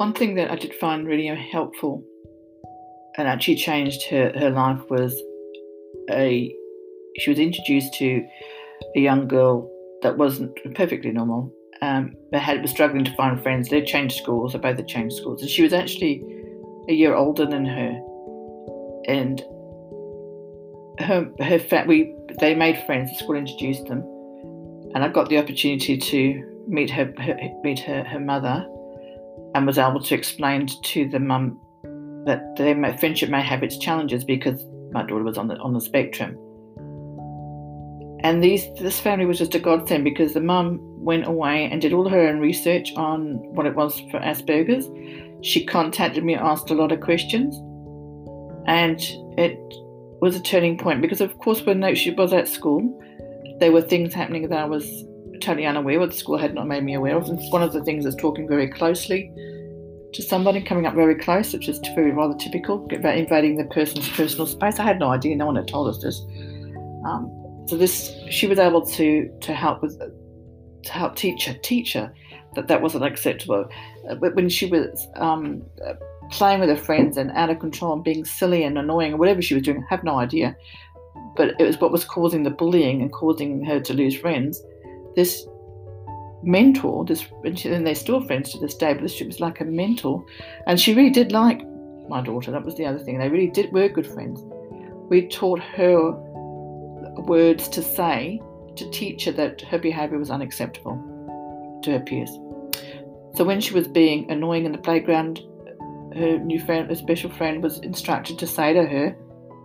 One thing that I did find really helpful and actually changed her life was she was introduced to a young girl that wasn't perfectly normal, but was struggling to find friends. They'd changed schools, they both had changed schools, and she was actually a year older than her. And they made friends. The school introduced them, and I got the opportunity to meet her mother, and was able to explain to the mum that their friendship may have its challenges because my daughter was on the spectrum. And this family was just a godsend because the mum went away and did all her own research on what it was for Asperger's. She contacted me, asked a lot of questions, and it was a turning point because, of course, when she was at school, there were things happening that I was totally unaware of. The school had not made me aware of. And one of the things is talking very closely to somebody, coming up very close, which is rather typical, about invading the person's personal space. I had no idea. No one had told us this. She was able to help teach her that wasn't acceptable. But when she was playing with her friends and out of control and being silly and annoying or whatever she was doing, I have no idea. But it was what was causing the bullying and causing her to lose friends. This mentor, and they're still friends to this day, but she was like a mentor, and she really did like my daughter. That was the other thing. They really were good friends. We taught her words to say to teach her that her behaviour was unacceptable to her peers. So when she was being annoying in the playground, her new friend, a special friend, was instructed to say to her,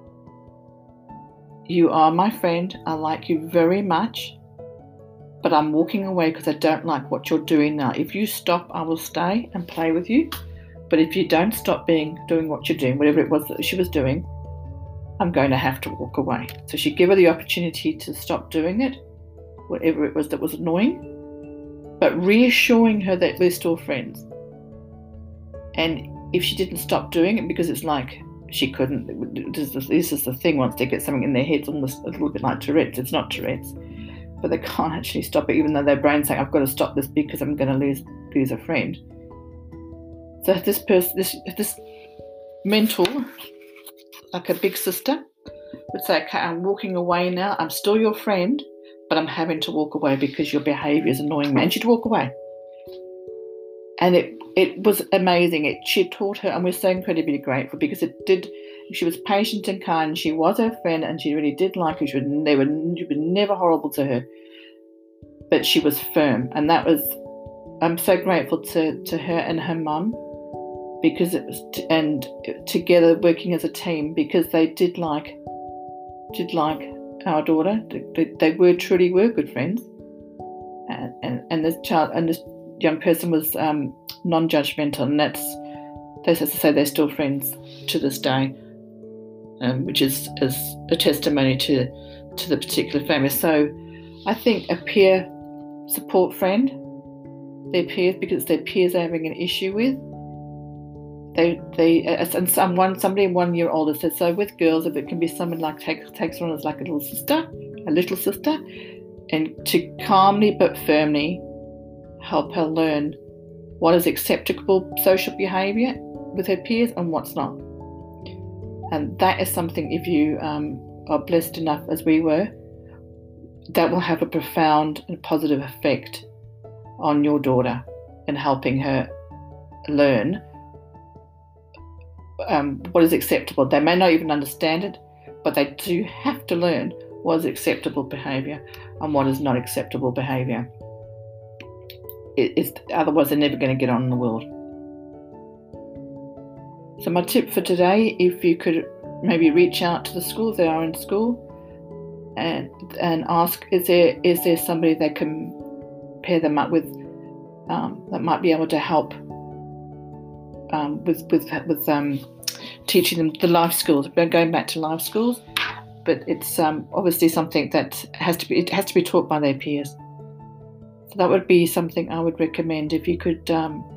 "You are my friend. I like you very much. But I'm walking away because I don't like what you're doing now. If you stop, I will stay and play with you. But if you don't stop doing what you're doing, whatever it was that she was doing, I'm going to have to walk away." So she gave her the opportunity to stop doing it, whatever it was that was annoying, but reassuring her that we're still friends. And if she didn't stop doing it, because it's like she couldn't, this is the thing, once they get something in their heads, almost a little bit like Tourette's. It's not Tourette's, but they can't actually stop it, even though their brain's saying, "I've got to stop this because I'm going to lose a friend." So this mentor, like a big sister, would say, "Okay, I'm walking away now. I'm still your friend, but I'm having to walk away because your behaviour is annoying me." And she'd walk away. And it was amazing. She taught her, and we're so incredibly grateful because she was patient and kind. She was her friend, and she really did like her. She was never horrible to her, but she was firm, and I'm so grateful to her and her mum, because it was together working as a team, because they did like our daughter. They truly were good friends, and this young person was non-judgmental, and that's as I say, they're still friends to this day, which is a testimony to the particular family. So I think a peer support friend, their peers, because their peers are having an issue with, and somebody 1 year older said, so with girls, if it can be someone like takes on as like a little sister, and to calmly but firmly help her learn what is acceptable social behaviour with her peers and what's not. And that is something, if you are blessed enough as we were, that will have a profound and positive effect on your daughter in helping her learn what is acceptable. They may not even understand it, but they do have to learn what is acceptable behaviour and what is not acceptable behaviour. Otherwise they're never going to get on in the world. So my tip for today, if you could maybe reach out to the school if they are in school and ask, is there somebody they can pair them up with that might be able to help with teaching them the life skills. We're going back to life skills, but it's obviously something that has to be taught by their peers. So that would be something I would recommend if you could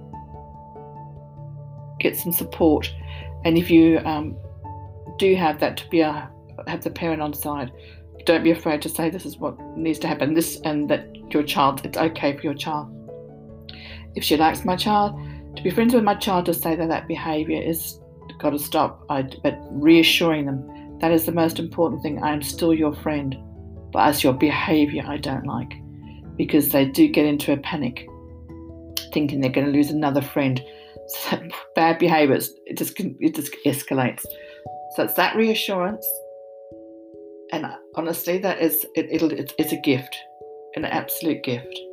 get some support, and if you do have that, to have the parent on side. Don't be afraid to say this is what needs to happen, this, and that your child, it's okay for your child. If she likes my child, To be friends with my child, to say that behaviour is got to stop, but reassuring them that is the most important thing. I am still your friend, but as your behaviour I don't like, because they do get into a panic thinking they're going to lose another friend. So bad behaviours, it just escalates. So it's that reassurance, and honestly, that is it's a gift, an absolute gift.